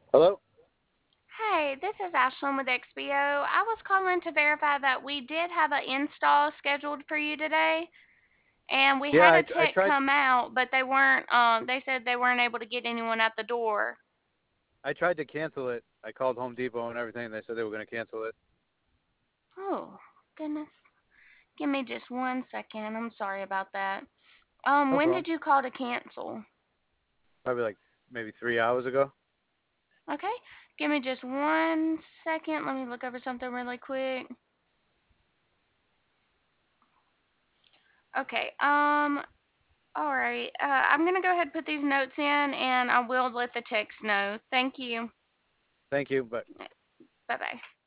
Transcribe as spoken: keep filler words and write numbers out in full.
Hello? Hey, this is Ashlyn with X B O. I was calling to verify that we did have an install scheduled for you today, and we Yeah, had I, a I tech tried come out, but they weren't. Um, they said they weren't able to get anyone at the door. I tried to cancel it. I called Home Depot and everything. And they said they were going to cancel it. Oh, goodness. Give me just one second. I'm sorry about that. Um, No when problem. did you call to cancel? Probably like maybe three hours ago. Okay, give me just one second. Let me look over something really quick. Okay. Um, all right. Uh, I'm gonna go ahead and put these notes in, and I will let the text know. Thank you. Thank you, but Bye bye.